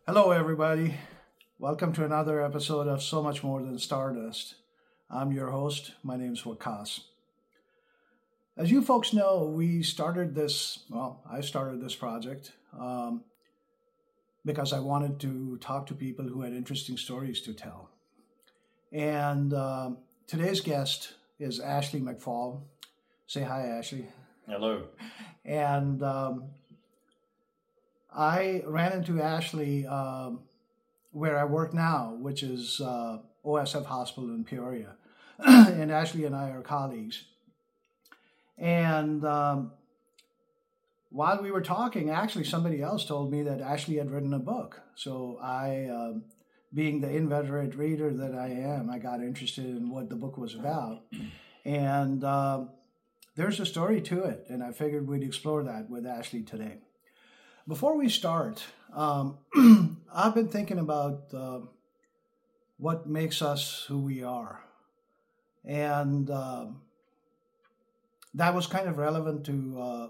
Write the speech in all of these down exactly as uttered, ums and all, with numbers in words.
Hello, everybody. Welcome to another episode of So Much More Than Stardust. I'm your host. My name is Wakas. As you folks know, we started this, well, I started this project um, because I wanted to talk to people who had interesting stories to tell. And um, today's guest is Ashley McFall. Say hi, Ashley. Hello. And um, I ran into Ashley um, where I work now, which is uh, O S F Hospital in Peoria. And Ashley and I are colleagues. And um, while we were talking, actually somebody else told me that Ashley had written a book. So I, um, being the inveterate reader that I am, I got interested in what the book was about. And uh, there's a story to it, and I figured we'd explore that with Ashley today. Before we start, um, I've been thinking about uh, what makes us who we are. And uh, that was kind of relevant to uh,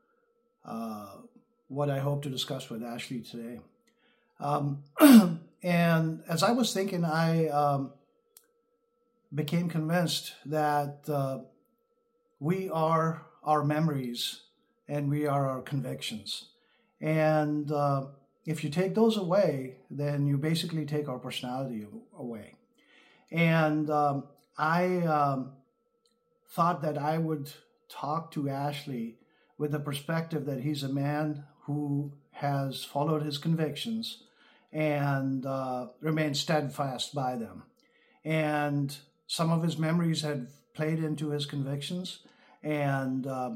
uh, what I hope to discuss with Ashley today. Um, and as I was thinking, I um, became convinced that uh, we are our memories and we are our convictions. And uh, if you take those away, then you basically take our personality away. And um, I um, thought that I would talk to Ashley with the perspective that he's a man who has followed his convictions and uh, remained steadfast by them. And some of his memories had played into his convictions, and uh,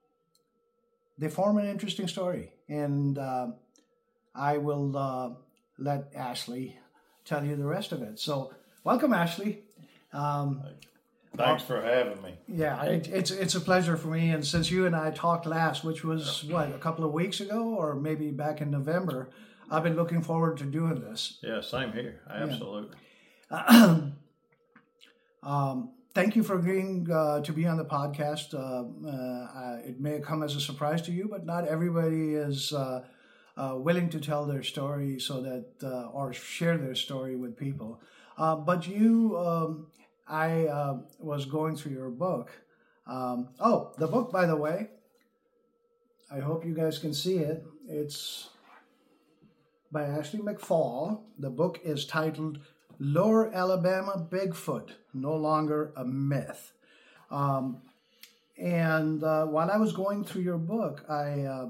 they form an interesting story. And uh, I will uh, let Ashley tell you the rest of it. So welcome, Ashley. Um, Thanks for having me. Yeah, it, it's it's a pleasure for me. And since you and I talked last, which was, what, a couple of weeks ago or maybe back in November, I've been looking forward to doing this. Yeah, same here. Absolutely. Yeah. um, Thank you for agreeing uh, to be on the podcast. Uh, uh, it may come as a surprise to you, but not everybody is uh, uh, willing to tell their story so that, uh, or share their story with people. Uh, but you, um, I uh, was going through your book. Um, oh, the book, by the way, I hope you guys can see it. It's by Ashley McFall. The book is titled Lower Alabama Bigfoot, No Longer a Myth. Um, and uh, while I was going through your book, I uh,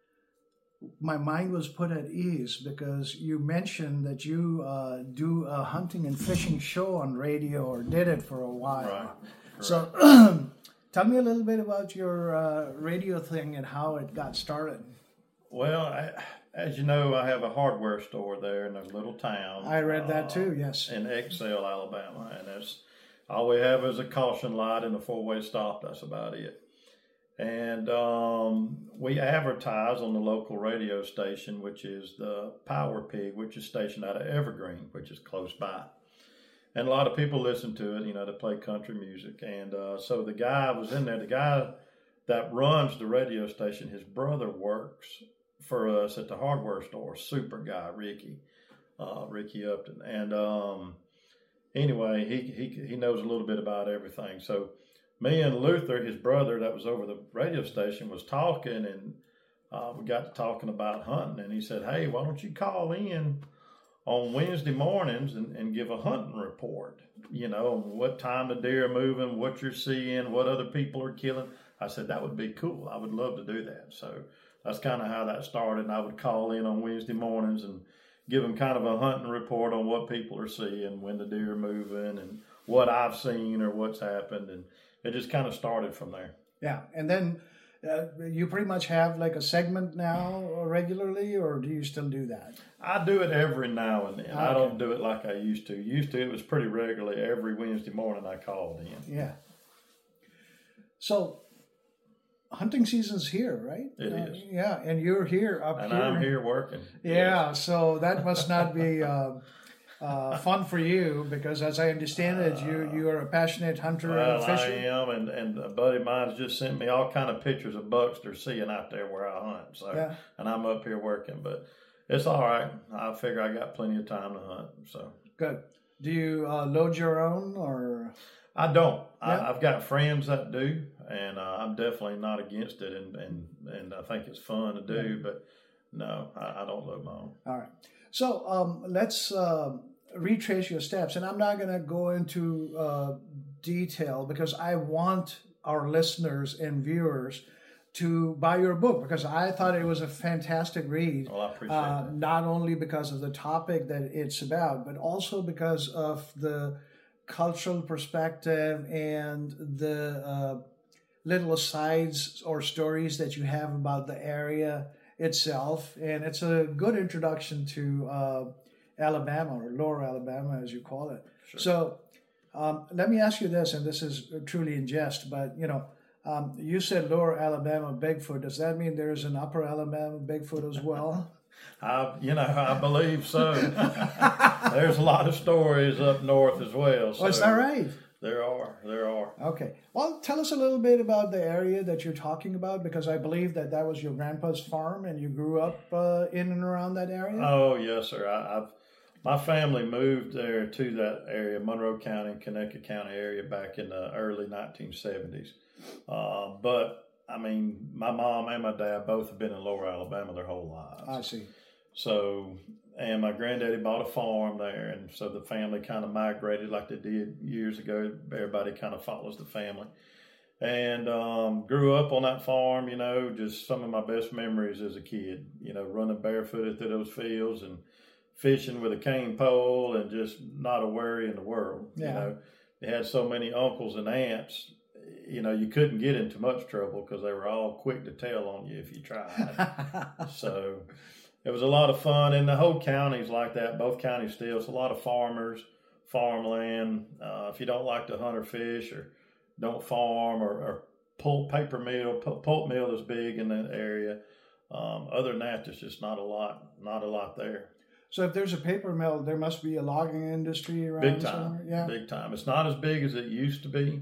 my mind was put at ease because you mentioned that you uh, do a hunting and fishing show on radio, or did it for a while. Right. So tell me a little bit about your uh, radio thing and how it got started. Well, I, as you know, I have a hardware store there in a little town. I read that uh, too, yes. In Excel, Alabama. And that's all we have is a caution light and a four-way stop. That's about it. And um, we advertise on the local radio station, which is the Power Pig, which is stationed out of Evergreen, which is close by. And a lot of people listen to it, you know, they play country music. And uh, so the guy was in there, the guy that runs the radio station, his brother works for us at the hardware store. Super guy, Ricky, uh, Ricky Upton. And um, anyway, he, he he knows a little bit about everything. So me and Luther, his brother that was over the radio station, was talking, and uh, we got to talking about hunting. And he said, hey, why don't you call in on Wednesday mornings and, and give a hunting report, you know, what time the deer are moving, what you're seeing, what other people are killing. I said, that would be cool. I would love to do that. So that's kind of how that started. And I would call in on Wednesday mornings and give them kind of a hunting report on what people are seeing, when the deer are moving, and what I've seen or what's happened. And it just kind of started from there. Yeah. And then uh, you pretty much have like a segment now regularly, or do you still do that? I do it every now and then. Okay. I don't do it like I used to. Used to, it was pretty regularly. Every Wednesday morning I called in. Yeah. So hunting season's here, right? It uh, is. Yeah, and you're here up And here. I'm here working. Yeah, Yes. so that must not be uh, uh, fun for you, because as I understand it, you you are a passionate hunter Well, and I fisher. am, and, and a buddy of mine's just sent me all kind of pictures of bucks they're seeing out there where I hunt. So, Yeah. and I'm up here working. But It's all right. I figure I got plenty of time to hunt. So good. Do you uh, load your own or? I don't. Yeah. I, I've got friends that do, and uh, I'm definitely not against it, and, and, and I think it's fun to do. Yeah. But no, I, I don't load my own. All right. So um, let's uh, retrace your steps, and I'm not going to go into uh, detail because I want our listeners and viewers to buy your book because I thought it was a fantastic read. Well, I appreciate uh, that. Not only because of the topic that it's about, but also because of the cultural perspective and the uh, little asides or stories that you have about the area itself. And it's a good introduction to uh, Alabama, or Lower Alabama, as you call it. Sure. So um, let me ask you this, and this is truly in jest, but, you know, Um, you said Lower Alabama Bigfoot. Does that mean there's an Upper Alabama Bigfoot as well? I, you know, I believe so. There's a lot of stories up north as well. So oh, is that right? There are. There are. Okay. Well, tell us a little bit about the area that you're talking about, because I believe that that was your grandpa's farm and you grew up uh, in and around that area. Oh, yes, sir. I, I've my family moved there to that area, Monroe County, Conecuh County area, back in the early nineteen seventies. Uh, but, I mean, my mom and my dad both have been in Lower Alabama their whole lives. I see. So, and my granddaddy bought a farm there, and so the family kind of migrated like they did years ago. Everybody kind of follows the family. And um, grew up on that farm, you know, just some of my best memories as a kid, you know, running barefooted through those fields and fishing with a cane pole and just not a worry in the world. Yeah. You know, they had so many uncles and aunts. You know, you couldn't get into much trouble because they were all quick to tell on you if you tried. So it was a lot of fun. And the whole county's like that. Both counties still. It's a lot of farmers, farmland. Uh, if you don't like to hunt or fish or don't farm or, or pulp paper mill, pulp mill is big in that area. Um, other than that, there's just not a lot, not a lot there. So if there's a paper mill, there must be a logging industry around big time. Somewhere? Yeah, big time. It's not as big as it used to be.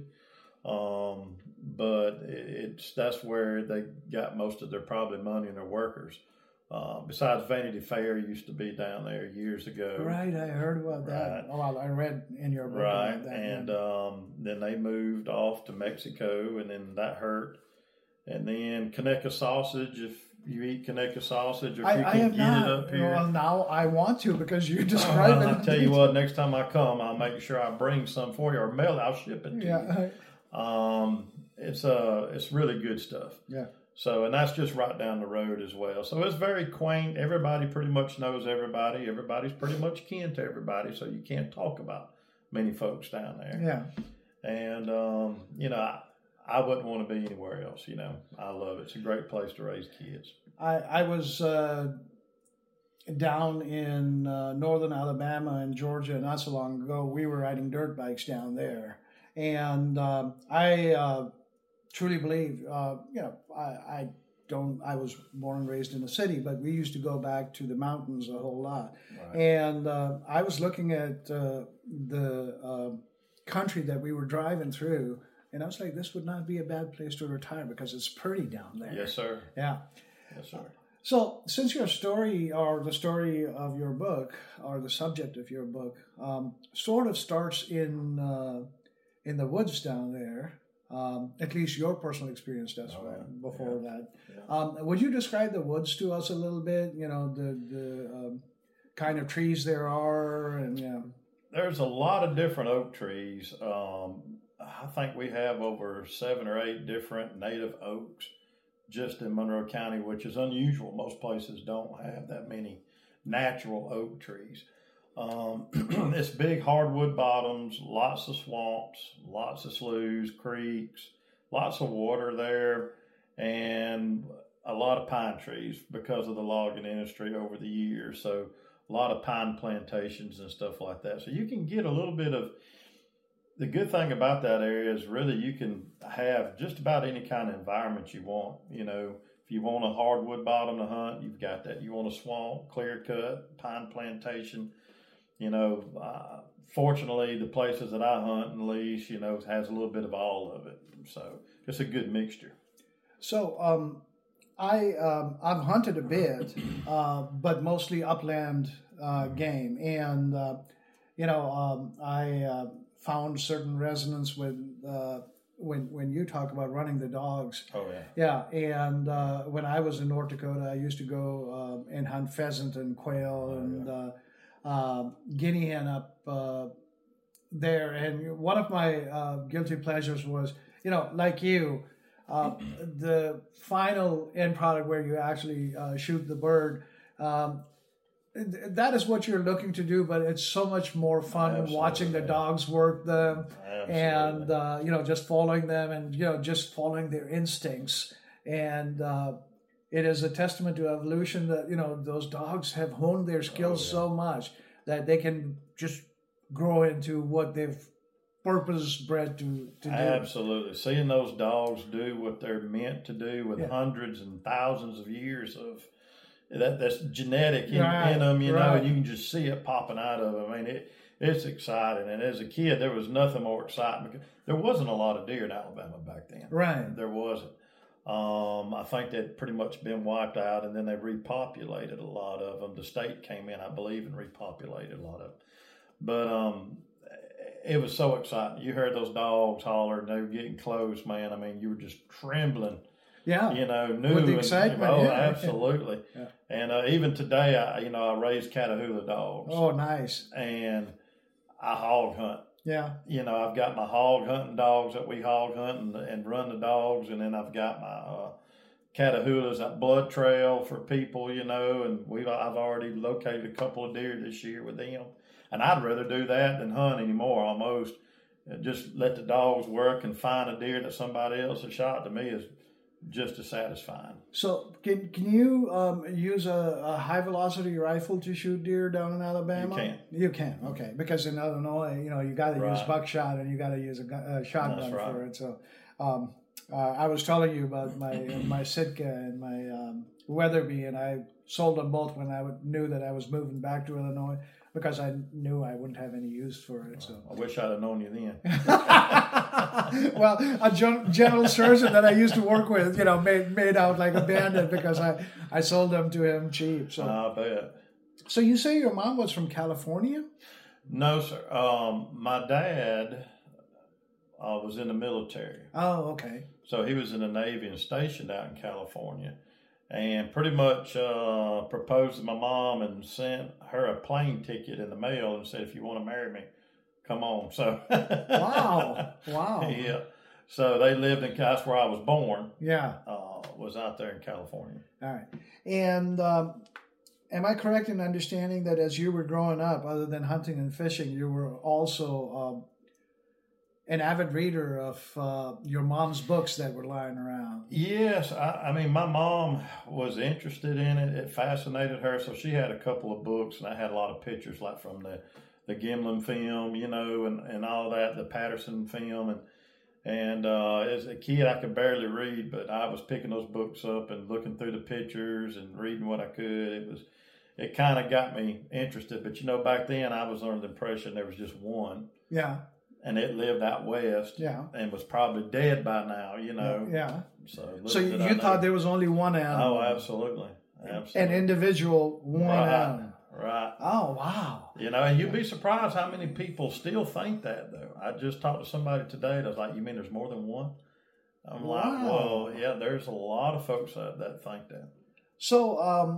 Um, but it's that's where they got most of their probably money and their workers. Uh, besides Vanity Fair used to be down there years ago. Right, I heard about that. Right. Oh, well, I read in your book right, about that. and yeah. um, then they moved off to Mexico, and then that hurt. And then Conecuh sausage, if you eat Conecuh sausage, or if I, you I can have get not. it up here. Well, now I want to because you Oh, described well, it. I'll tell you what, next time I come, I'll make sure I bring some for you, or mail. I'll ship it to yeah. you. Um, it's uh, it's really good stuff. Yeah. So, and that's just right down the road as well. So it's very quaint. Everybody pretty much knows everybody. Everybody's pretty much kin to everybody. So you can't talk about many folks down there. Yeah. And um, you know, I, I wouldn't want to be anywhere else. You know, I love it. It's a great place to raise kids. I I was uh, down in uh, northern Alabama and Georgia not so long ago. We were riding dirt bikes down there. And um, I uh, truly believe, uh, you know, I, I don't, I was born and raised in the city, but we used to go back to the mountains a whole lot. Right. And uh, I was looking at uh, the uh, country that we were driving through, and I was like, this would not be a bad place to retire because it's pretty down there. Yes, sir. Yeah. Yes, sir. So, since your story, or the story of your book, or the subject of your book, um, sort of starts in... Uh, in the woods down there, um, at least your personal experience does oh, right, before yeah. that. Yeah. Um, would you describe the woods to us a little bit? You know, the the um, kind of trees there are, and yeah. There's a lot of different oak trees. Um, I think we have over seven or eight different native oaks just in Monroe County, which is unusual. Most places don't have that many natural oak trees. Um, it's big hardwood bottoms, lots of swamps, lots of sloughs, creeks, lots of water there, and a lot of pine trees because of the logging industry over the years. So a lot of pine plantations and stuff like that. So you can get a little bit of, the good thing about that area is really you can have just about any kind of environment you want. You know, if you want a hardwood bottom to hunt, you've got that. You want a swamp, clear cut, pine plantation. You know, uh, fortunately, the places that I hunt and leash, you know, has a little bit of all of it. So it's a good mixture. So um, I um, I've hunted a bit, uh, but mostly upland uh, game, and uh, you know um, I uh, found certain resonance with uh, when when you talk about running the dogs. Oh yeah, yeah, and uh, when I was in North Dakota, I used to go uh, and hunt pheasant and quail oh, and yeah. uh, uh, guinea hen up uh, there, and one of my uh, guilty pleasures was, you know, like you. Uh, the final end product where you actually uh, shoot the bird, um, that is what you're looking to do, but it's so much more fun Absolutely. watching the dogs work them Absolutely. and, uh, you know, just following them and, you know, just following their instincts. And uh, it is a testament to evolution that, you know, those dogs have honed their skills oh, yeah. so much that they can just grow into what they've purpose bred to, to do. Absolutely. Seeing those dogs do what they're meant to do with yeah. hundreds and thousands of years of that that's genetic in, right. in them, you right. know, and you can just see it popping out of them. I mean, it, it's exciting. And as a kid, there was nothing more exciting because there wasn't a lot of deer in Alabama back then. Right. There wasn't. Um, I think they'd pretty much been wiped out, and then they repopulated a lot of them. The state came in, I believe, and repopulated a lot of them. But, um, it was so exciting. You heard those dogs holler, and they were getting close, man. I mean, you were just trembling. Yeah. You know, new. With the excitement. And, oh, yeah. absolutely. Yeah. And uh, even today, I, you know, I raised Catahoula dogs. Oh, nice. And I hog hunt. Yeah. You know, I've got my hog hunting dogs that we hog hunt and, and run the dogs, and then I've got my uh, Catahoulas, that blood trail for people, you know, and we've I've already located a couple of deer this year with them. And I'd rather do that than hunt anymore, almost. Just let the dogs work and find a deer that somebody else has shot, to me, is just as satisfying. So can can you um, use a, a high-velocity rifle to shoot deer down in Alabama? You can. You can, okay. Because in Illinois, you know, you got to right. use buckshot and you got to use a, gun, a shotgun right. for it. So um, uh, I was telling you about my my Sitka and my um, Weatherby, and I sold them both when I knew that I was moving back to Illinois, because I knew I wouldn't have any use for it. So I wish I'd have known you then. Well, a general surgeon that I used to work with, you know, made made out like a bandit because I, I sold them to him cheap. So I bet. So you say your mom was from California? No, sir. Um, my dad uh, was in the military. Oh, okay. So he was in the Navy and stationed out in California. And pretty much uh, proposed to my mom and sent her a plane ticket in the mail and said, if you want to marry me, come on. So wow, wow. Yeah. So they lived in, that's where I was born. Yeah. Uh, was out there in California. All right. And um, am I correct in understanding that as you were growing up, other than hunting and fishing, you were also um, an avid reader of uh, your mom's books that were lying around? Yes. I, I mean, my mom was interested in it. It fascinated her. So she had a couple of books, and I had a lot of pictures, like from the, the Gimlin film, you know, and, and all that, the Patterson film. And, and uh, as a kid, I could barely read, but I was picking those books up and looking through the pictures and reading what I could. It was, it kind of got me interested. But, you know, back then I was under the impression there was just one. Yeah. And it lived out west, yeah, and was probably dead by now, you know. Yeah. So, so you thought there was only one animal? Oh, absolutely, absolutely. An individual one right. animal. Right. Oh, wow. You know, and you'd be surprised how many people still think that, though. I just talked to somebody today that was like, "You mean there's more than one?" I'm wow. like, "Well, yeah, there's a lot of folks that, that think that." So, um,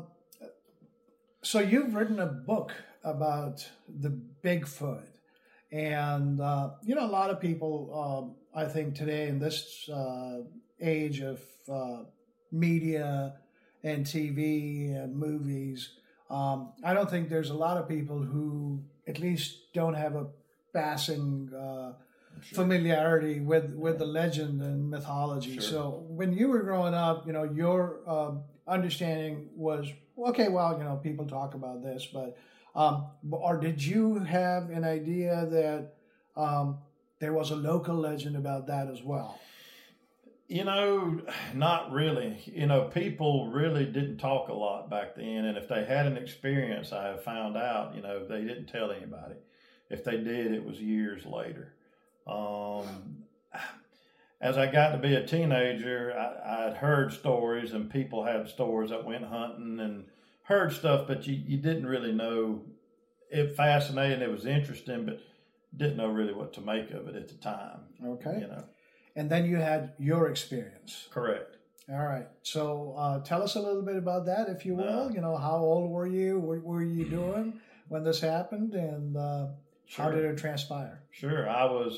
so you've written a book about the Bigfoot. And, uh, you know, a lot of people, um, I think today in this uh, age of uh, media and T V and movies, um, I don't think there's a lot of people who at least don't have a passing uh, sure. familiarity with, with the legend and mythology. Sure. So when you were growing up, you know, your um, understanding was, okay, well, you know, people talk about this, but... Um, or did you have an idea that um, there was a local legend about that as well? You know, not really. You know, people really didn't talk a lot back then. And if they had an experience, I have found out, you know, they didn't tell anybody. If they did, it was years later. Um, as I got to be a teenager, I, I'd heard stories, and people had stories that went hunting and heard stuff, but you, you didn't really know. It fascinated, it was interesting, but didn't know really what to make of it at the time. Okay. You know. And then you had your experience. Correct. All right. So uh, tell us a little bit about that, if you will. Uh, you know, how old were you? What were you doing when this happened? And uh, sure. How did it transpire? Sure. I was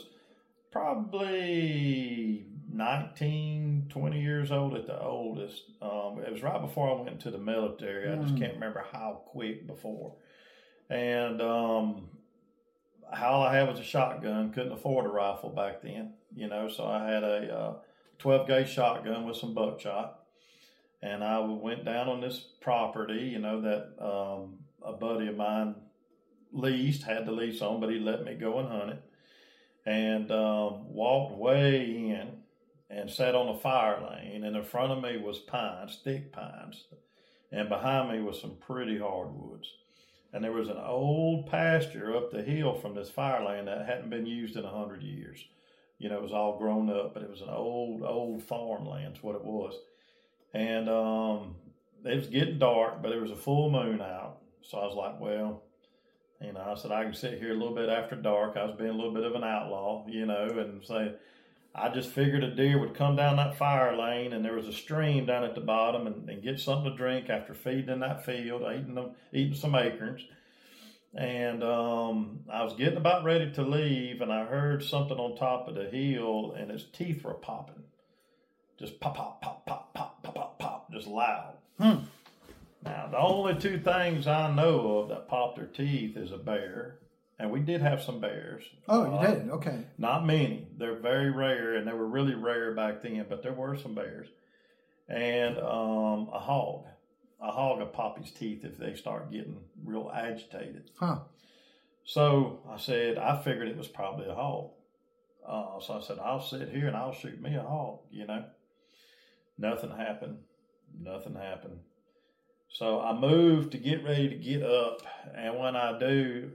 probably nineteen, twenty years old at the oldest. Um, it was right before I went into the military. I just mm. can't remember how quick before. And um, all I had was a shotgun. Couldn't afford a rifle back then, you know, so I had a uh, twelve gauge shotgun with some buckshot. And I went down on this property, you know, that um, a buddy of mine leased, had the lease on, but he let me go and hunt it. And um, walked way in and sat on a fire lane. And in front of me was pines, thick pines. And behind me was some pretty hardwoods. And there was an old pasture up the hill from this fire lane that hadn't been used in a hundred years. You know, it was all grown up, but it was an old, old farmland is what it was. And um, it was getting dark, but there was a full moon out. So I was like, well, you know, I said, I can sit here a little bit after dark. I was being a little bit of an outlaw, you know, and say, I just figured a deer would come down that fire lane, and there was a stream down at the bottom, and, and get something to drink after feeding in that field, eating them, eating some acorns. And um, I was getting about ready to leave, and I heard something on top of the hill, and its teeth were popping. Just pop, pop, pop, pop, pop, pop, pop, pop, just loud. Hmm. Now, the only two things I know of that popped their teeth is a bear. And we did have some bears. Oh, you uh, did? Okay. Not many. They're very rare, and they were really rare back then, but there were some bears. And um, a hog. A hog will pop his teeth if they start getting real agitated. Huh. So I said, I figured it was probably a hog. Uh, so I said, I'll sit here and I'll shoot me a hog, you know. Nothing happened. Nothing happened. So I moved to get ready to get up, and when I do,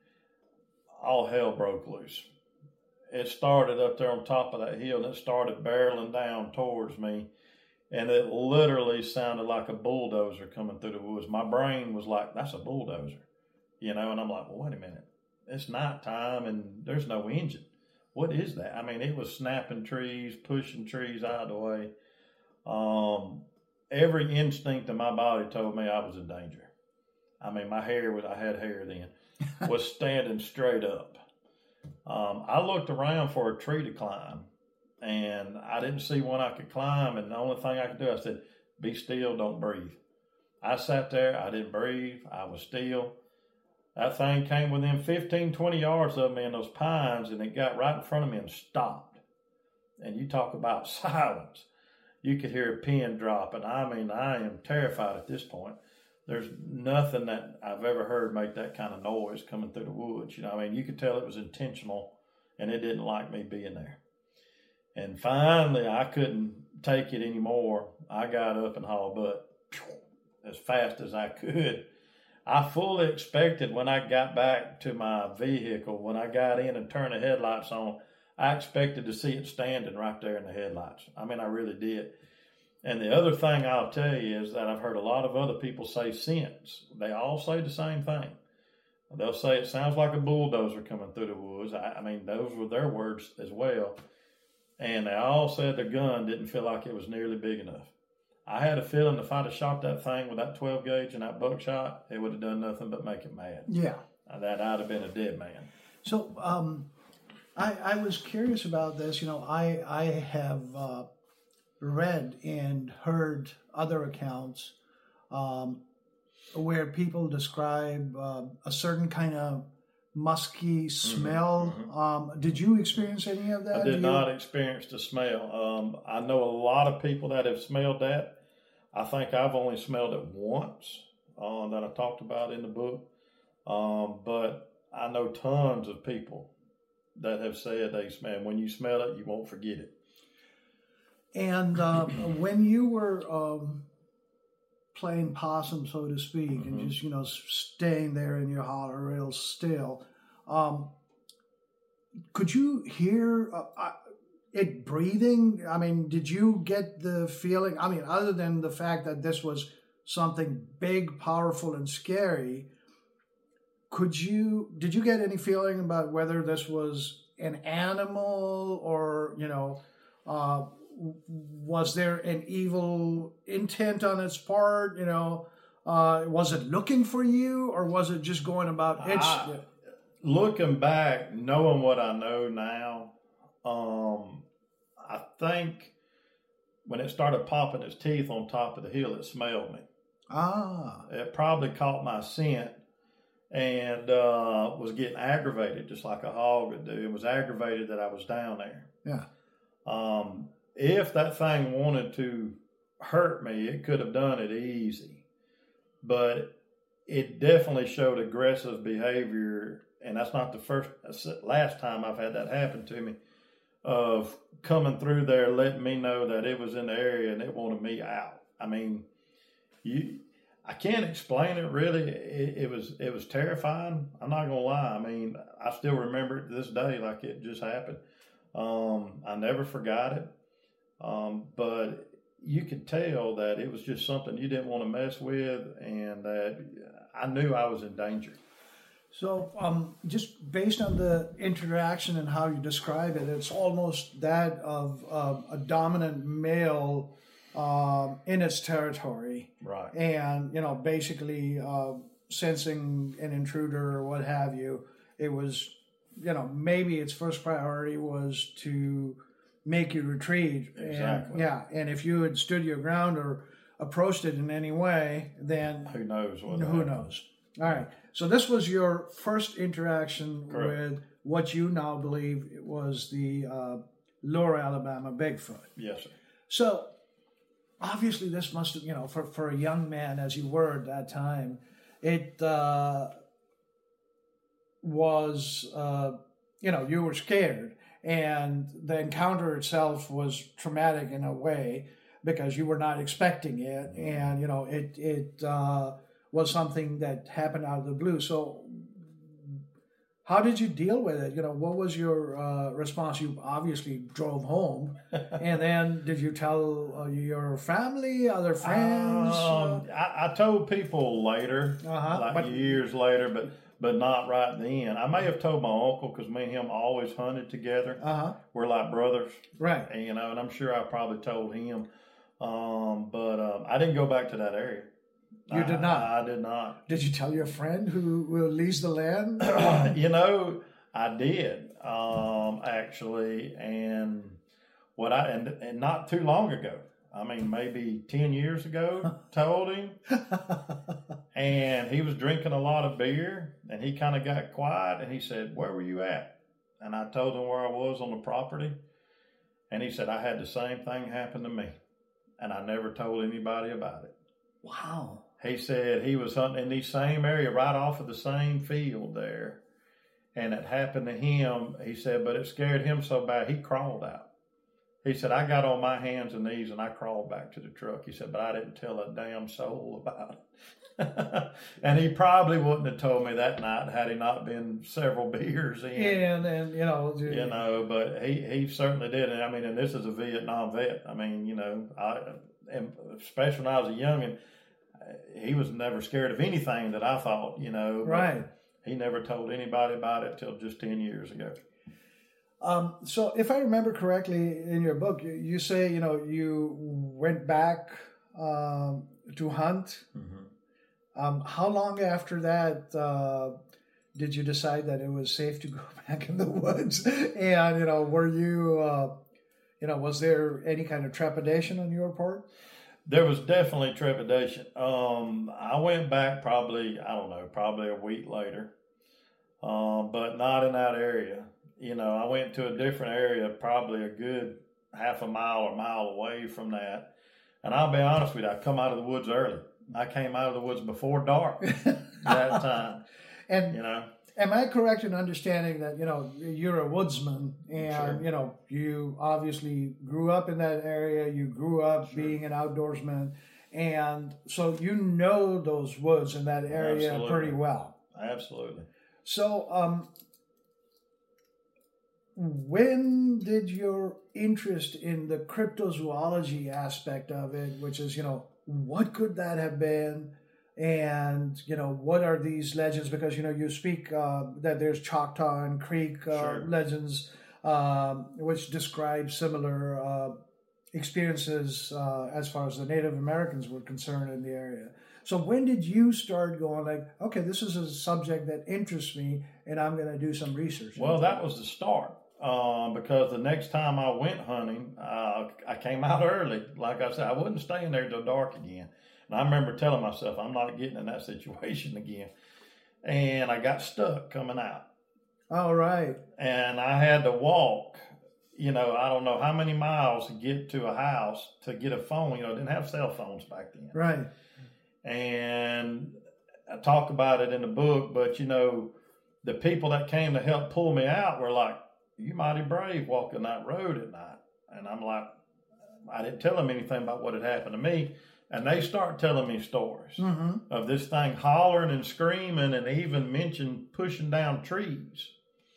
all hell broke loose. It started up there on top of that hill, and it started barreling down towards me, and it literally sounded like a bulldozer coming through the woods. My brain was like, that's a bulldozer, you know, and I'm like, well, wait a minute. It's nighttime, and there's no engine. What is that? I mean, it was snapping trees, pushing trees out of the way. Um, every instinct in my body told me I was in danger. I mean, my hair was, I had hair then, was standing straight up. Um, I looked around for a tree to climb, and I didn't see one I could climb, and the only thing I could do, I said, be still, don't breathe. I sat there, I didn't breathe, I was still. That thing came within fifteen, twenty yards of me in those pines, and it got right in front of me and stopped. And you talk about silence. You could hear a pin drop, and I mean, I am terrified at this point. There's nothing that I've ever heard make that kind of noise coming through the woods. You know, I mean, you could tell it was intentional, and it didn't like me being there. And finally, I couldn't take it anymore. I got up and hauled butt as fast as I could. I fully expected when I got back to my vehicle, when I got in and turned the headlights on, I expected to see it standing right there in the headlights. I mean, I really did. And the other thing I'll tell you is that I've heard a lot of other people say since. They all say the same thing. They'll say it sounds like a bulldozer coming through the woods. I, I mean, those were their words as well. And they all said the gun didn't feel like it was nearly big enough. I had a feeling if I'd have shot that thing with that twelve gauge and that buckshot, it would have done nothing but make it mad. Yeah. That I'd have been a dead man. So um, I, I was curious about this. You know, I, I have uh, read and heard other accounts um, where people describe uh, a certain kind of musky smell. Mm-hmm. Um, did you experience any of that? I did not experience the smell. Um, I know a lot of people that have smelled that. I think I've only smelled it once uh, that I talked about in the book. Um, but I know tons of people that have said they smell. When you smell it, you won't forget it. And uh, when you were um, playing possum, so to speak, mm-hmm. and just, you know, staying there in your holler real still, um, could you hear, uh, I, it breathing? I mean, did you get the feeling? I mean, other than the fact that this was something big, powerful, and scary, could you did you get any feeling about whether this was an animal or, you know, uh, was there an evil intent on its part? You know, uh, was it looking for you, or was it just going about its? I, looking back, knowing what I know now, um, I think when it started popping its teeth on top of the hill, it smelled me. Ah. It probably caught my scent and uh, was getting aggravated, just like a hog would do. It was aggravated that I was down there. Yeah. Um, if that thing wanted to hurt me, it could have done it easy. But it definitely showed aggressive behavior, and that's not the first, last time I've had that happen to me, of coming through there, letting me know that it was in the area and it wanted me out. I mean, you, I can't explain it really. It, it was it was terrifying. I'm not gonna lie. I mean, I still remember it to this day like it just happened. Um, I never forgot it. Um, but you could tell that it was just something you didn't want to mess with, and that I knew I was in danger. So, um, just based on the interaction and how you describe it, it's almost that of uh, a dominant male um, in its territory, right? And you know, basically uh, sensing an intruder or what have you. It was, you know, maybe its first priority was to make you retreat. Exactly. And, yeah, and if you had stood your ground or approached it in any way, then who knows what? Who happened. knows? All right. So this was your first interaction Correct. with what you now believe was the uh, Lower Alabama Bigfoot. Yes, sir. So obviously this must have, you know, for, for a young man as you were at that time, it uh, was, uh, you know, you were scared. And the encounter itself was traumatic in a way because you were not expecting it. And, you know, it, it uh, was something that happened out of the blue. So how did you deal with it? You know, what was your uh, response? You obviously drove home. And then did you tell uh, your family, other friends? Um, I, I told people later, Uh-huh, like but- years later, but but not right then. I may have told my uncle because me and him always hunted together. Uh-huh. We're like brothers, Right. and, you know, and I'm sure I probably told him. Um, but um, I didn't go back to that area. You did not? I, I did not. Did you tell your friend who will lease the land? You know, I did um, actually, and what I and, and not too long ago. I mean, maybe ten years ago, told him, and he was drinking a lot of beer, and he kind of got quiet, and he said, "Where were you at?" And I told him where I was on the property, and he said, "I had the same thing happen to me, and I never told anybody about it." Wow. He said he was hunting in the same area, right off of the same field there, and it happened to him. He said, but it scared him so bad, he crawled out. He said, I got on my hands and knees and I crawled back to the truck. He said, but I didn't tell a damn soul about it. And he probably wouldn't have told me that night had he not been several beers in. And, and you know, You know, but he, he certainly did. And I mean, and this is a Vietnam vet. I mean, you know, I, and especially when I was a youngin', he was never scared of anything that I thought, you know. Right. He never told anybody about it till just ten years ago. Um, so if I remember correctly in your book, you, you say, you know, you went back um, to hunt. Mm-hmm. Um, how long after that uh, did you decide that it was safe to go back in the woods? And, you know, were you, uh, you know, was there any kind of trepidation on your part? There was definitely trepidation. Um, I went back probably, I don't know, probably a week later, um, but not in that area. You know, I went to a different area, probably a good half a mile or mile away from that. And I'll be honest with you, I come out of the woods early. I came out of the woods before dark that time. And you know, am I correct in understanding that, you know, you're a woodsman and, Sure. you know, you obviously grew up in that area, you grew up Sure. being an outdoorsman, and so you know those woods in that area Absolutely. pretty well. Absolutely. So, um, when did your interest in the cryptozoology aspect of it, which is, you know, what could that have been? And, you know, what are these legends? Because, you know, you speak uh, that there's Choctaw and Creek uh, Sure. legends, um, which describe similar uh, experiences uh, as far as the Native Americans were concerned in the area. So when did you start going like, okay, this is a subject that interests me and I'm going to do some research? Well, that was the start. Um, because the next time I went hunting, uh, I came out early. Like I said, I wasn't staying there till dark again. And I remember telling myself, I'm not getting in that situation again. And I got stuck coming out. All right. And I had to walk, you know, I don't know how many miles to get to a house to get a phone. You know, didn't have cell phones back then. Right. And I talk about it in the book, but, you know, the people that came to help pull me out were like, you mighty brave walking that road at night. And I'm like, I didn't tell them anything about what had happened to me. And they start telling me stories Mm-hmm. of this thing hollering and screaming and even mentioned pushing down trees.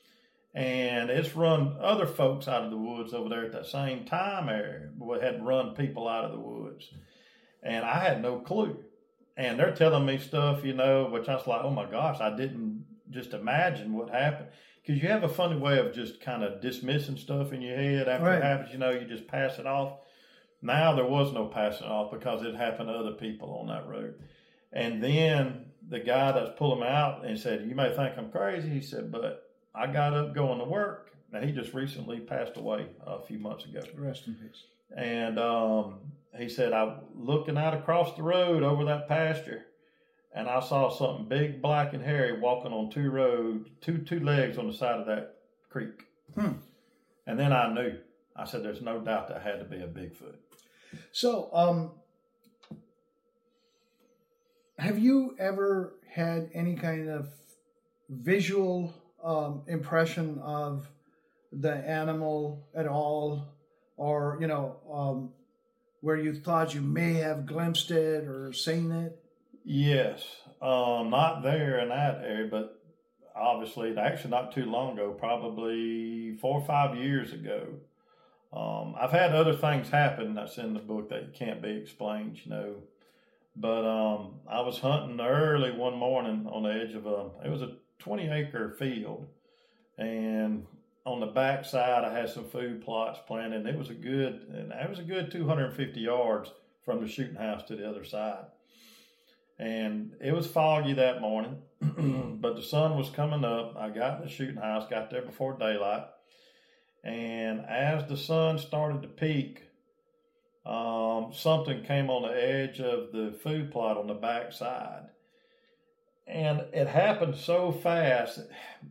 And it's run other folks out of the woods over there at that same time area. We had run people out of the woods. And I had no clue. And they're telling me stuff, you know, which I was like, oh my gosh, I didn't just imagine what happened. Because you have a funny way of just kind of dismissing stuff in your head after Right. it happens, you know, you just pass it off. Now there was no passing it off because it happened to other people on that road. And then the guy that's pulling me out and said, you may think I'm crazy. He said, but I got up going to work. And he just recently passed away a few months ago. Rest in peace. And um, he said, I was looking out across the road over that pasture, and I saw something big, black, and hairy walking on two roads, two two legs on the side of that creek. Hmm. And then I knew. I said, there's no doubt that had to be a Bigfoot. So, um, have you ever had any kind of visual um, impression of the animal at all? Or, you know, um, where you thought you may have glimpsed it or seen it? Yes. Um, not there in that area, but obviously, actually not too long ago, probably four or five years ago. Um, I've had other things happen that's in the book that can't be explained, you know. But um, I was hunting early one morning on the edge of a, it was a twenty acre field. And on the back side, I had some food plots planted. It was a good, and it was a good two hundred fifty yards from the shooting house to the other side. And it was foggy that morning, but the sun was coming up. I got in the shooting house, got there before daylight. And as the sun started to peak, um, something came on the edge of the food plot on the back side. And it happened so fast,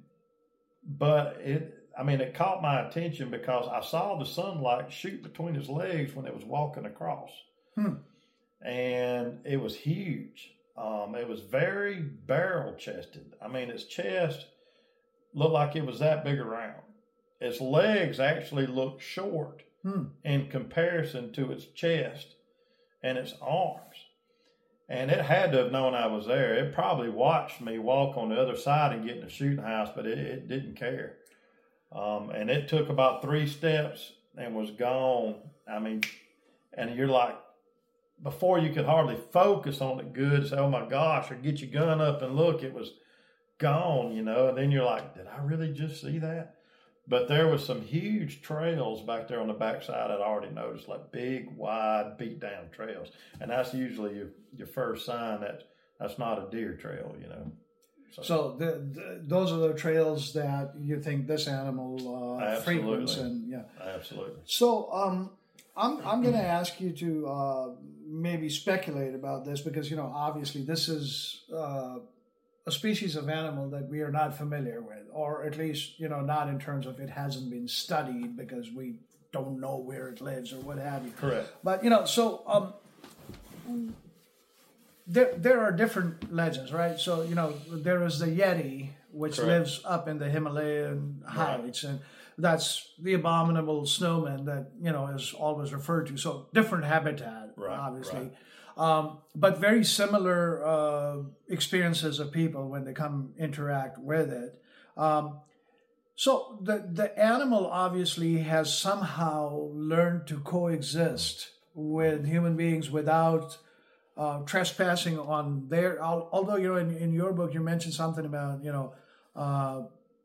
but it, I mean, it caught my attention because I saw the sunlight shoot between his legs when it was walking across. Hmm. And it was huge. Um, it was very barrel chested. I mean, its chest looked like it was that big around. Its legs actually looked short Hmm. in comparison to its chest and its arms. And it had to have known I was there. It probably watched me walk on the other side and get in the shooting house, but it, it didn't care. Um, and it took about three steps and was gone. I mean, and you're like, before you could hardly focus on it good, say, oh my gosh, or get your gun up and look, it was gone, you know. And then you're like, did I really just see that? But there was some huge trails back there on the backside I'd already noticed, like big, wide, beat down trails. And that's usually your, your first sign that that's not a deer trail, you know. So, So the, the, those are the trails that you think this animal uh, frequents, and yeah, absolutely. So um, I'm I'm going to ask you to uh, maybe speculate about this because you know obviously this is uh, a species of animal that we are not familiar with, or at least you know not in terms of it hasn't been studied because we don't know where it lives or what have you. Correct. But you know so. Um, There, there are different legends, right? So, you know, there is the Yeti, which Correct. lives up in the Himalayan heights, Right. and that's the abominable snowman that, you know, is always referred to. So, different habitat, Right, obviously. right. Um, but very similar uh, experiences of people when they come interact with it. Um, So the, the animal obviously has somehow learned to coexist with human beings without uh, trespassing on their, although, you know, in, in your book you mentioned something about, you know, uh,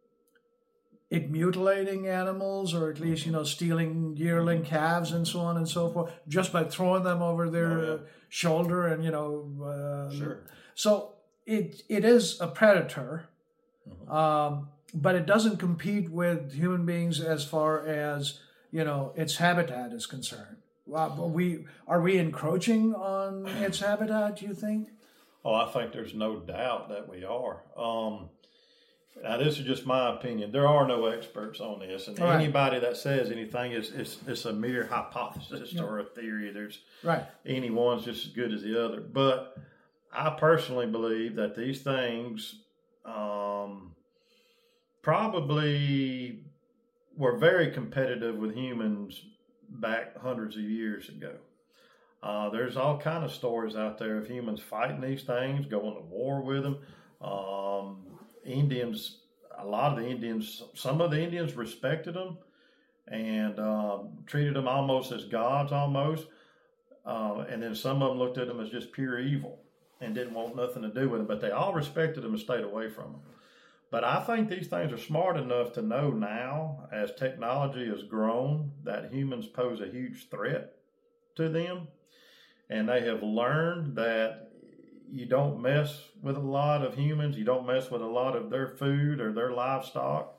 it mutilating animals, or at least, you know, stealing yearling calves and so on and so forth, just by throwing them over their oh, yeah. shoulder and, you know. Uh, sure. So it it is a predator, mm-hmm. um, but it doesn't compete with human beings as far as, you know, its habitat is concerned. Well, but we are we encroaching on its habitat, do you think? Oh, I think there's no doubt that we are. Um, Now, this is just my opinion. There are no experts on this, and right. anybody that says anything is it's, it's a mere hypothesis yeah. or a theory. There's right. anyone's just as good as the other. But I personally believe that these things um, probably were very competitive with humans back hundreds of years ago. Uh, there's all kind of stories out there of humans fighting these things, going to war with them. Um, Indians, a lot of the Indians, some of the Indians respected them and uh, treated them almost as gods almost. Uh, and then some of them looked at them as just pure evil and didn't want nothing to do with them. But they all respected them and stayed away from them. But I think these things are smart enough to know now, as technology has grown, that humans pose a huge threat to them. And they have learned that you don't mess with a lot of humans. You don't mess with a lot of their food or their livestock.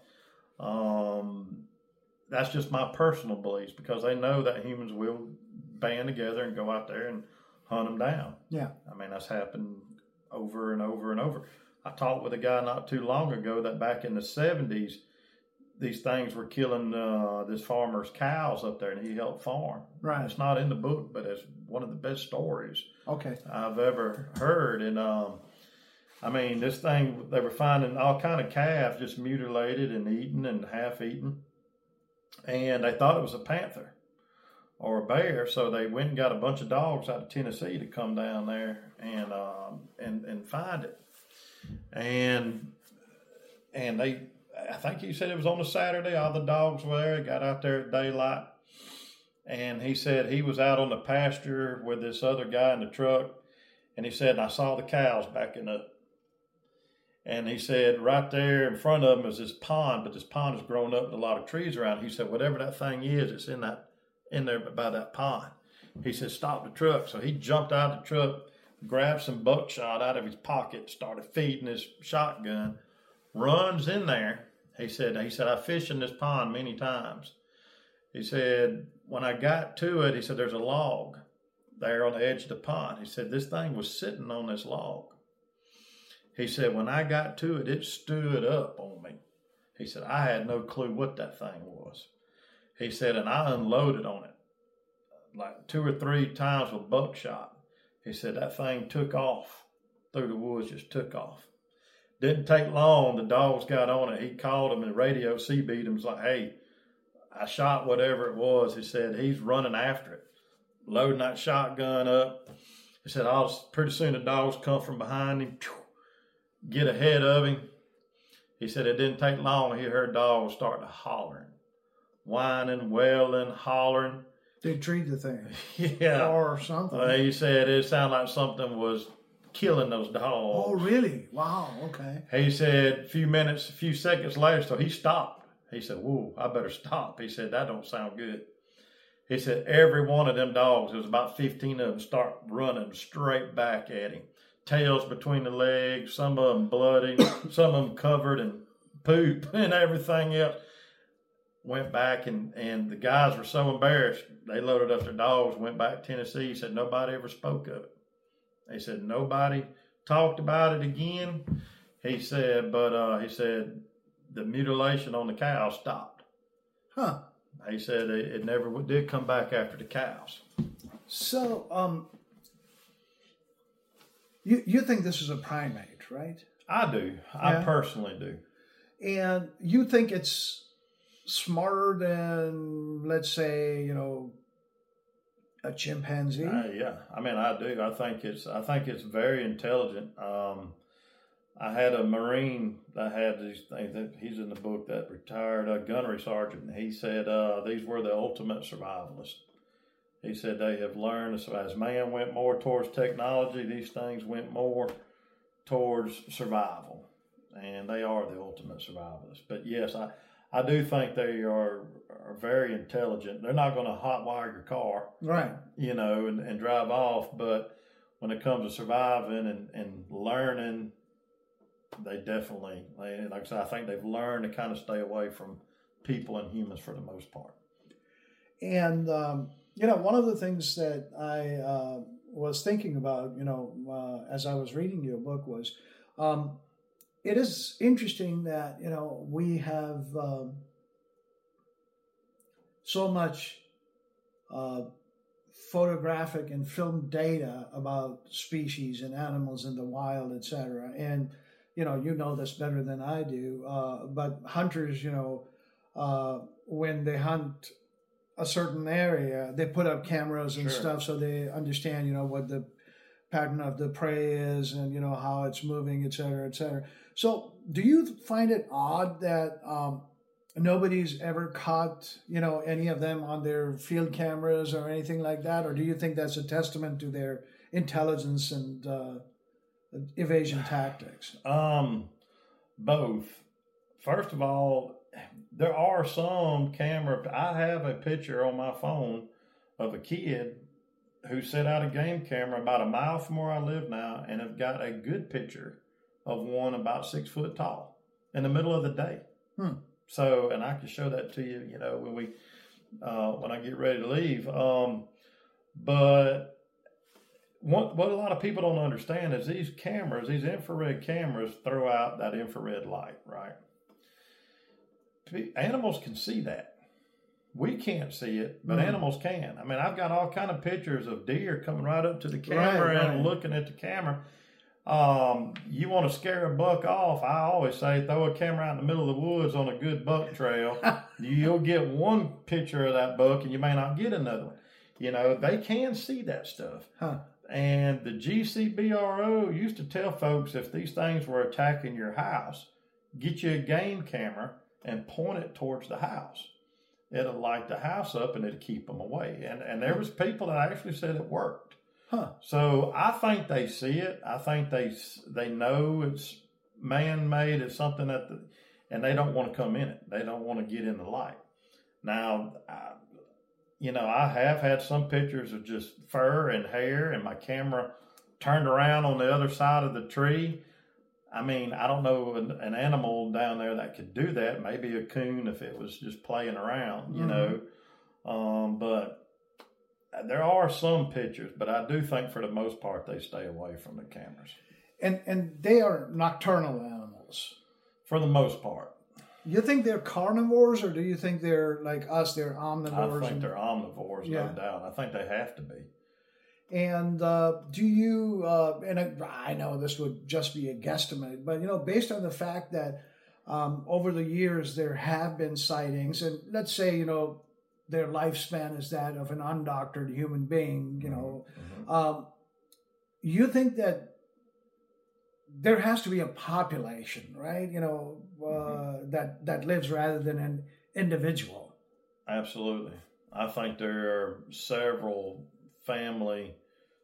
Um, that's just my personal beliefs, because they know that humans will band together and go out there and hunt them down. Yeah. I mean, that's happened over and over and over. I talked with a guy not too long ago that back in the seventies, these things were killing uh, this farmer's cows up there, and he helped farm. Right. It's not in the book, but it's one of the best stories okay. I've ever heard. And um, I mean, this thing, they were finding all kind of calves just mutilated and eaten and half eaten, and they thought it was a panther or a bear, so they went and got a bunch of dogs out of Tennessee to come down there and um, and and find it. And and they. I think he said it was on a Saturday. All the dogs were there. He got out there at daylight. And he said he was out on the pasture with this other guy in the truck. And he said, and I saw the cows backing up. And he said right there in front of him is this pond, but this pond has grown up with a lot of trees around. He said, whatever that thing is, it's in that in there by that pond. He said, stop the truck. So he jumped out of the truck, grabbed some buckshot out of his pocket, started feeding his shotgun, runs in there. He said, he said, I fished in this pond many times. He said, when I got to it, he said, there's a log there on the edge of the pond. He said, this thing was sitting on this log. He said, when I got to it, it stood up on me. He said, I had no clue what that thing was. He said, and I unloaded on it like two or three times with buckshot. He said, that thing took off through the woods, just took off. Didn't take long. The dogs got on it. He called them and radio C-beat him. Was like, hey, I shot whatever it was. He said, he's running after it, loading that shotgun up. He said, I was, pretty soon the dogs come from behind him, get ahead of him. He said it didn't take long. He heard dogs start to hollering, whining, wailing, hollering. They treat the thing. Yeah. Or something. Uh, he said it sounded like something was killing those dogs. Oh, really? Wow, okay. He said a few minutes, a few seconds later, so he stopped. He said, whoa, I better stop. He said, that don't sound good. He said, every one of them dogs, there was about fifteen of them, start running straight back at him. Tails between the legs, some of them bloody, some of them covered in poop and everything else. Went back, and, and the guys were so embarrassed. They loaded up their dogs, went back to Tennessee. He said, nobody ever spoke of it. He said, nobody talked about it again. He said, but uh, he said, the mutilation on the cows stopped. Huh. He said it, it never did come back after the cows. So, um, you you think this is a primate, right? I do. I yeah. personally do. And you think it's smarter than, let's say, you know, a chimpanzee? Uh, yeah, I mean, I do. I think it's. I think it's very intelligent. Um, I had a Marine that had these things. That he's in the book, that retired uh, gunnery sergeant. And he said uh, these were the ultimate survivalists. He said they have learned as man went more towards technology, these things went more towards survival, and they are the ultimate survivalists. But yes, I, I do think they are, are very intelligent. They're not going to hotwire your car, right? You know, and, and drive off. But when it comes to surviving and, and learning, they definitely, they, like I said, I think they've learned to kind of stay away from people and humans for the most part. And, um, you know, one of the things that I uh, was thinking about, you know, uh, as I was reading your book was, um, it is interesting that, you know, we have um, so much uh, photographic and film data about species and animals in the wild, et cetera. And, you know, you know this better than I do, uh, but hunters, you know, uh, when they hunt a certain area, they put up cameras and Sure. stuff so they understand, you know, what the pattern of the prey is and, you know, how it's moving, et cetera, et cetera. So do you find it odd that um, nobody's ever caught, you know, any of them on their field cameras or anything like that? Or do you think that's a testament to their intelligence and uh, evasion tactics? Um, both. First of all, there are some camera. I have a picture on my phone of a kid who set out a game camera about a mile from where I live now, and have got a good picture of one about six foot tall in the middle of the day. Hmm. So, and I can show that to you, you know, when we, uh, when I get ready to leave. Um, but what, what a lot of people don't understand is these cameras, these infrared cameras throw out that infrared light, right? Animals can see that. We can't see it, but mm. animals can. I mean, I've got all kind of pictures of deer coming right up to the camera right, and right. looking at the camera. Um, you want to scare a buck off, I always say throw a camera out in the middle of the woods on a good buck trail. You'll get one picture of that buck and you may not get another one. You know, they can see that stuff. Huh. And the G C B R O used to tell folks if these things were attacking your house, get you a game camera and point it towards the house. It'll light the house up and it'll keep them away. And and there was people that actually said it worked. Huh. So I think they see it. I think they they know it's man-made. It's something that, the, and they don't want to come in it. They don't want to get in the light. Now, I, you know, I have had some pictures of just fur and hair and my camera turned around on the other side of the tree. I mean, I don't know an, an animal down there that could do that. Maybe a coon if it was just playing around, you mm-hmm. know. Um, but there are some pictures, but I do think for the most part they stay away from the cameras. And and they are nocturnal animals? For the most part. You think they're carnivores, or do you think they're like us, they're omnivores? I think and, they're omnivores, yeah. no doubt. I think they have to be. And uh, do you, uh, and I, I know this would just be a guesstimate, but, you know, based on the fact that um, over the years there have been sightings, and let's say, you know, their lifespan is that of an undoctored human being, you know, mm-hmm. um, you think that there has to be a population, right, you know, uh, mm-hmm. that, that lives rather than an individual? Absolutely. I think there are several family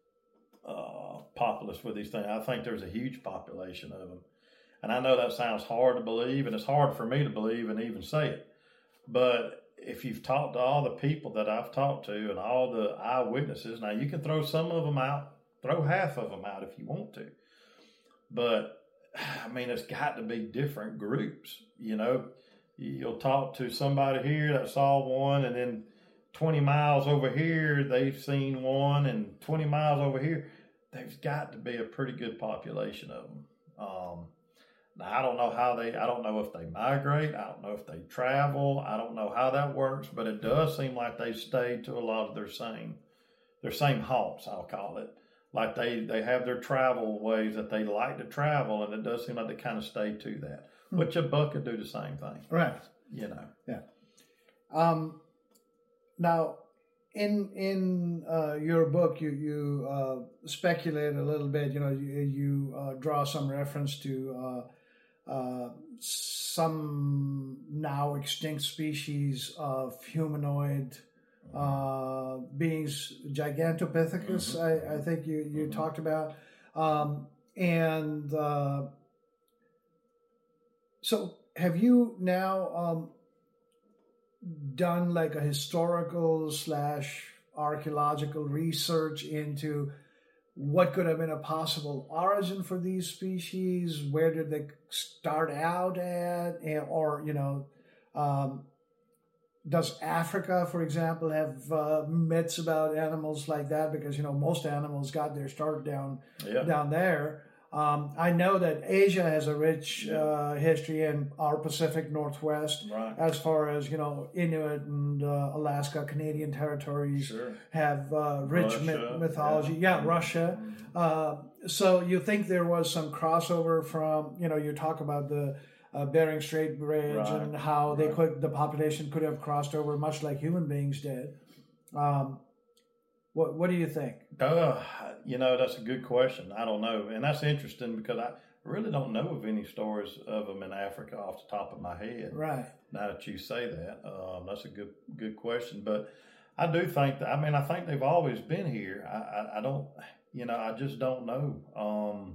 uh, populace with these things. I think there's a huge population of them. And I know that sounds hard to believe, and it's hard for me to believe and even say it. But if you've talked to all the people that I've talked to and all the eyewitnesses, now you can throw some of them out, throw half of them out if you want to. But, I mean, it's got to be different groups. You know, you'll talk to somebody here that saw one, and then twenty miles over here, they've seen one, and twenty miles over here, there's got to be a pretty good population of them. Um, now, I don't know how they, I don't know if they migrate. I don't know if they travel. I don't know how that works, but it does seem like they stay to a lot of their same, their same haunts, I'll call it. Like they, they have their travel ways that they like to travel, and it does seem like they kind of stay to that, hmm. which a buck could do the same thing. Right. You know. Yeah. Um, Now, in in uh, your book, you you uh, speculate a little bit. You know, you, you uh, draw some reference to uh, uh, some now extinct species of humanoid uh, beings, Gigantopithecus. Mm-hmm. I, I think you you mm-hmm. talked about, um, and uh, so have you now um, done like a historical slash archaeological research into what could have been a possible origin for these species? Where did they start out at? And, or, you know, um, does Africa, for example, have uh, myths about animals like that? Because, you know, most animals got their start down yeah. down there. Um, I know that Asia has a rich yeah. uh, history in our Pacific Northwest, right. as far as, you know, Inuit and uh, Alaska, Canadian territories sure. have uh, rich myth- mythology. Yeah, yeah Russia. Mm-hmm. Uh, so you think there was some crossover from, you know, you talk about the uh, Bering Strait Bridge right. and how right. they could, the population could have crossed over much like human beings did. Um, What What do you think? Uh, you know, that's a good question. I don't know. And that's interesting because I really don't know of any stories of them in Africa off the top of my head. Right. Now that you say that, um, that's a good good question. But I do think that, I mean, I think they've always been here. I, I, I don't, you know, I just don't know. Um,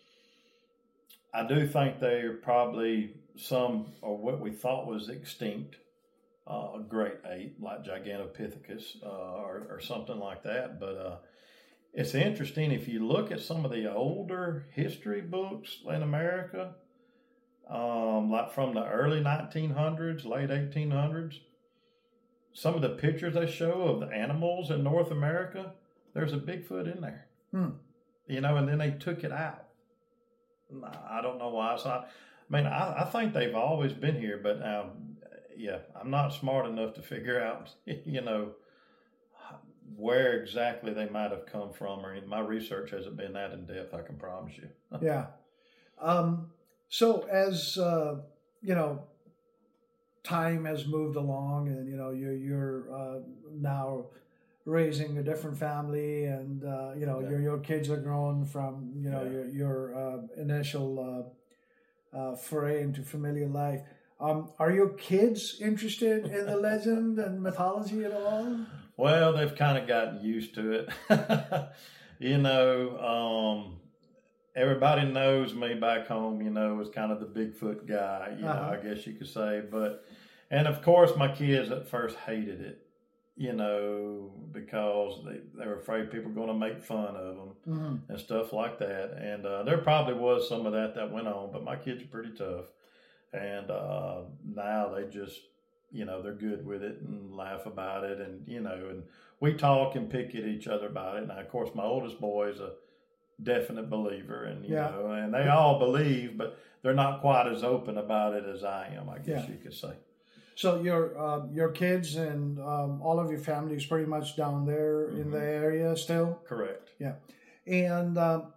I do think they're probably some, or what we thought was extinct. Uh, a great ape like Gigantopithecus uh, or, or something like that. But uh, it's interesting if you look at some of the older history books in America, um, like from the early nineteen hundreds, late eighteen hundreds, some of the pictures they show of the animals in North America, there's a Bigfoot in there. Hmm. You know, and then they took it out. I don't know why. So I, I mean, I, I think they've always been here, but um, yeah, I'm not smart enough to figure out, you know, where exactly they might have come from, or my research hasn't been that in depth, I can promise you. yeah. Um, so as, uh, you know, time has moved along and, you know, you're, you're uh, now raising a different family and, uh, you know, yeah. your, your kids are grown from, you know, yeah. your, your uh, initial uh, uh, foray into familiar life. Um, are your kids interested in the legend and mythology at all? Well, they've kind of gotten used to it. you know, um, everybody knows me back home, you know, as kind of the Bigfoot guy, you uh-huh. know, I guess you could say. But, and of course, my kids at first hated it, you know, because they, they were afraid people were going to make fun of them mm-hmm. and stuff like that. And uh, there probably was some of that that went on, but my kids are pretty tough. And uh, now they just, you know, they're good with it and laugh about it. And, you know, and we talk and pick at each other about it. Now, of course, my oldest boy is a definite believer. And, you yeah. know, and they all believe, but they're not quite as open about it as I am, I guess yeah. you could say. So your uh, your kids and um, all of your family is pretty much down there mm-hmm. in the area still? Correct. Yeah. And... Um,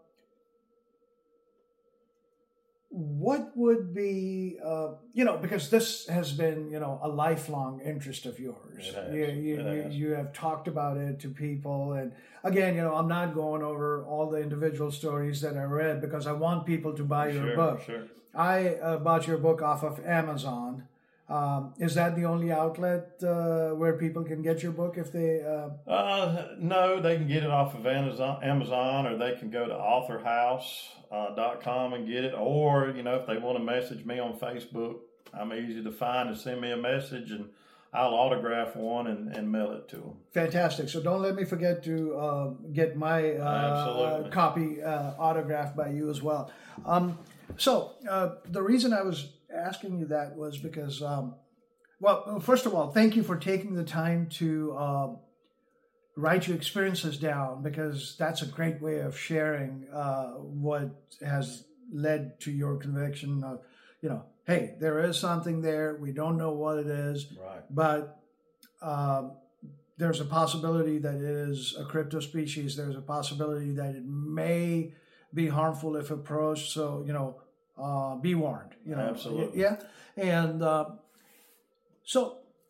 what would be, uh, you know, because this has been, you know, a lifelong interest of yours. It has. You, you, it has. you have talked about it to people. And again, you know, I'm not going over all the individual stories that I read because I want people to buy your sure, book. Sure. I uh, bought your book off of Amazon. Um, is that the only outlet uh, where people can get your book if they... Uh... Uh, no, they can get it off of Amazon, Amazon or they can go to author house dot com and get it. Or, you know, if they want to message me on Facebook, I'm easy to find and send me a message and I'll autograph one and, and mail it to them. Fantastic. So don't let me forget to uh, get my uh, copy uh, autographed by you as well. Um, so uh, the reason I was asking you that was because, um, well, first of all, thank you for taking the time to uh, write your experiences down, because that's a great way of sharing uh, what has led to your conviction of, you know, hey, there is something there. We don't know what it is, right. but uh, there's a possibility that it is a cryptospecies. There's a possibility that it may be harmful if approached. So, you know, uh, be warned. You know, absolutely, yeah. And uh, so,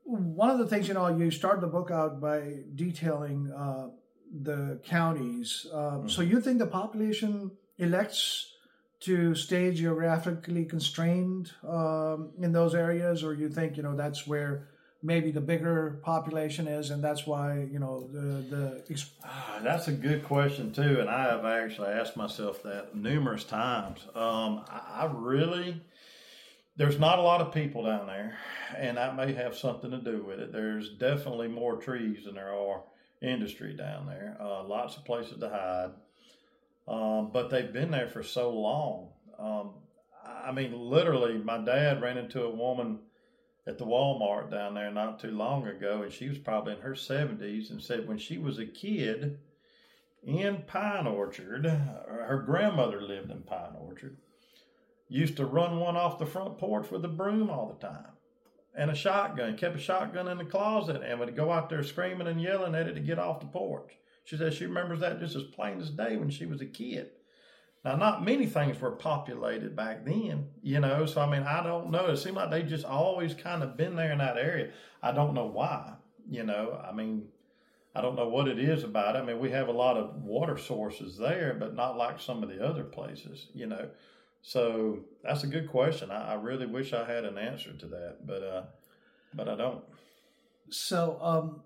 one of the things, you know, you start the book out by detailing uh, the counties. Uh, mm-hmm. So you think the population elects to stay geographically constrained um, in those areas, or you think, you know, that's where maybe the bigger population is, and that's why, you know, the the. Ah, that's a good question too, and I have actually asked myself that numerous times. Um, I, I really, there's not a lot of people down there, and that may have something to do with it. There's definitely more trees than there are industry down there. Uh, lots of places to hide. Um, but they've been there for so long. Um, I mean, literally, my dad ran into a woman at the Walmart down there not too long ago, and she was probably in her seventies, and said when she was a kid in Pine Orchard, her grandmother lived in Pine Orchard, used to run one off the front porch with a broom all the time and a shotgun, kept a shotgun in the closet, and would go out there screaming and yelling at it to get off the porch. She says she remembers that just as plain as day when she was a kid. Now, not many things were populated back then, you know, so I mean, I don't know. It seemed like they just always kind of been there in that area. I don't know why, you know, I mean, I don't know what it is about it. I mean, we have a lot of water sources there, but not like some of the other places, you know. So that's a good question. I, I really wish I had an answer to that, but uh, but I don't. So, um,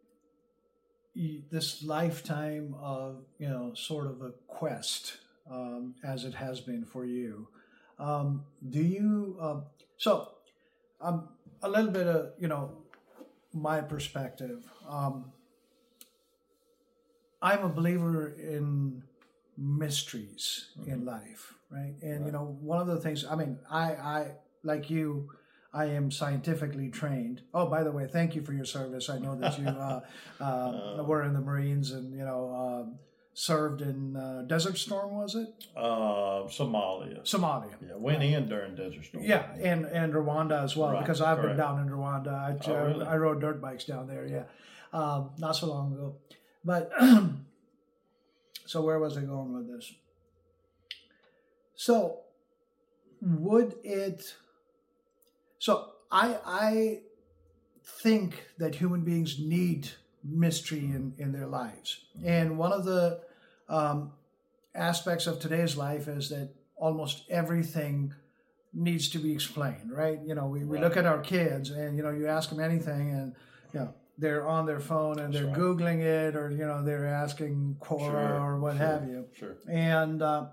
this lifetime of, you know, sort of a quest, um, as it has been for you. Um, do you, uh, so um, a little bit of, you know, my perspective. Um, I'm a believer in mysteries mm-hmm. in life, right? And, right. you know, one of the things, I mean, I, I like you, I am scientifically trained. Oh, by the way, thank you for your service. I know that you uh, uh, uh, were in the Marines and, you know, uh, served in uh, Desert Storm, was it? Uh, Somalia. Somalia. Yeah, went yeah. in during Desert Storm. Yeah, and, and Rwanda as well, right. because I've Correct. been down in Rwanda. I, oh, really? I rode dirt bikes down there, yeah, um, not so long ago. But, so where was I going with this? So, would it... So I I think that human beings need mystery in, in their lives. And one of the um, aspects of today's life is that almost everything needs to be explained, right? You know, we, we right. look at our kids and, you know, you ask them anything and, you know, they're on their phone and That's they're right. Googling it, or, you know, they're asking Quora sure, or what sure, have you. Sure. And uh,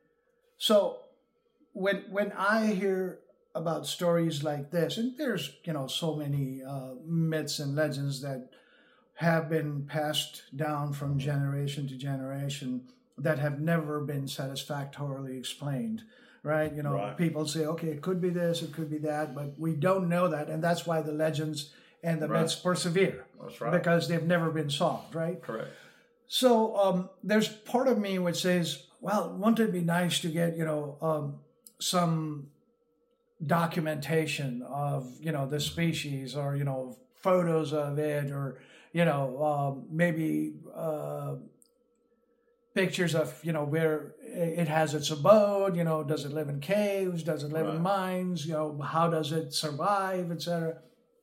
so when when I hear about stories like this, and there's, you know, so many uh, myths and legends that have been passed down from generation to generation that have never been satisfactorily explained, right? You know, right. people say, okay, it could be this, it could be that, but we don't know that, and that's why the legends and the right. myths persevere. That's right. Because they've never been solved, right? Correct. So um, there's part of me which says, well, wouldn't it be nice to get, you know, um, some documentation of, you know, the species, or, you know, photos of it, or, you know, um, maybe uh, pictures of, you know, where it has its abode, you know, does it live in caves, does it live right. in mines, you know, how does it survive, et cetera.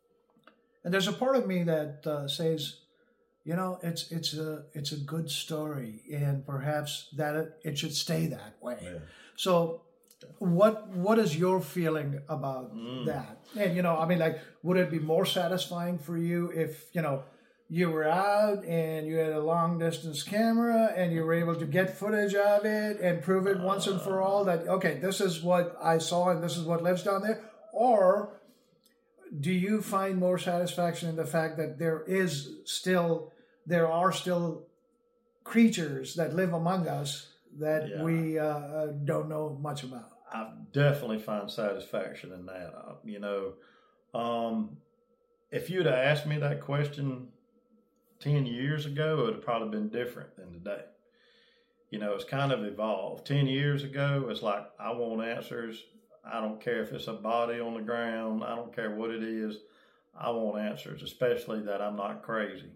And there's a part of me that uh, says, you know, it's it's a it's a good story, and perhaps that it, it should stay that way. Yeah. So What what is your feeling about mm. that? And, you know, I mean, like, would it be more satisfying for you if, you know, you were out and you had a long distance camera and you were able to get footage of it and prove it once and for all that, okay, this is what I saw and this is what lives down there? Or do you find more satisfaction in the fact that there is still, there are still creatures that live among us that yeah. we uh, don't know much about? I definitely find satisfaction in that. Uh, you know, um, if you'd have asked me that question ten years ago, it would have probably been different than today. You know, it's kind of evolved. ten years ago, it's like, I want answers. I don't care if it's a body on the ground. I don't care what it is. I want answers, especially that I'm not crazy.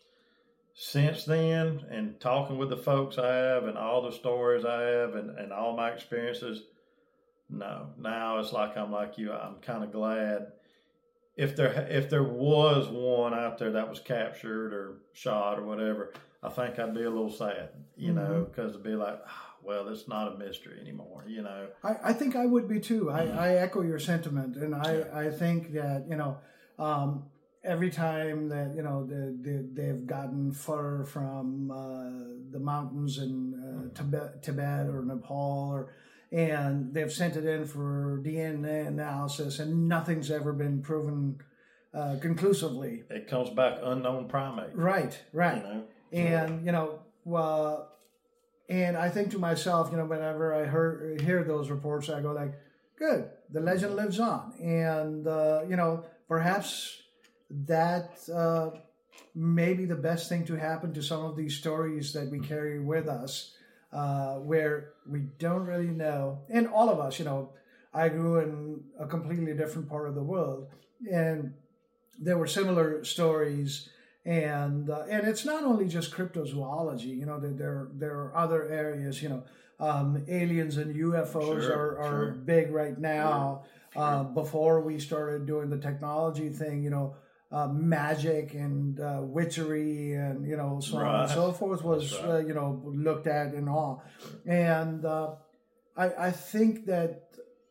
Since then, and talking with the folks I have and all the stories I have and, and all my experiences, no. Now it's like I'm like you. I'm kind of glad if there if there was one out there that was captured or shot or whatever, I think I'd be a little sad, you mm-hmm. know, because it'd be like, oh, well, it's not a mystery anymore, you know. I, I think I would be too. I, I echo your sentiment, and I, I think that, you know, um, every time that, you know, they, they, they've gotten fur from uh, the mountains in uh, mm-hmm. Tibet, Tibet or Nepal, or and they've sent it in for D N A analysis, and nothing's ever been proven uh, conclusively. It comes back unknown primate. Right, right. You know? And, you know, uh, and I think to myself, you know, whenever I hear, hear those reports, I go like, good, the legend lives on. And, uh, you know, perhaps that uh, may be the best thing to happen to some of these stories that we carry with us, uh, where we don't really know. And all of us, you know, I grew in a completely different part of the world, and there were similar stories. And uh, and it's not only just cryptozoology, you know, there there, there are other areas, you know, um, aliens and U F Os sure, are, are sure. big right now. Sure, sure. Uh, before we started doing the technology thing, you know, uh, magic and uh, witchery and, you know, so right. on and so forth was, right. uh, you know, looked at and all. And uh, I, I think that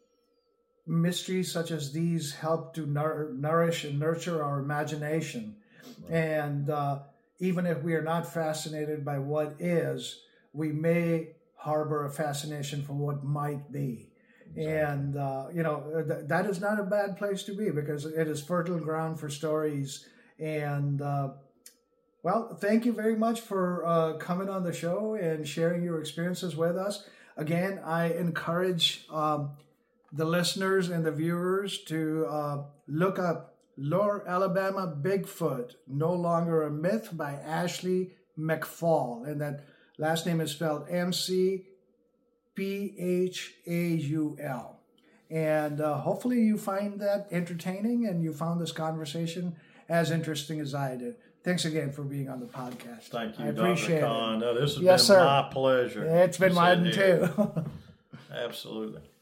mysteries such as these help to nour- nourish and nurture our imagination. And uh, even if we are not fascinated by what is, we may harbor a fascination for what might be. Exactly. And, uh, you know, th- that is not a bad place to be, because it is fertile ground for stories. And, uh, well, thank you very much for uh, coming on the show and sharing your experiences with us. Again, I encourage um, the listeners and the viewers to uh, look up Lower Alabama Bigfoot, No Longer a Myth by Ashley McPhaul. And that last name is spelled M C P H A U L. And uh, hopefully you find that entertaining and you found this conversation as interesting as I did. Thanks again for being on the podcast. Thank you, I appreciate Doctor Kahn. it. No, this has yes, been sir. my pleasure. It's been mine too. Absolutely.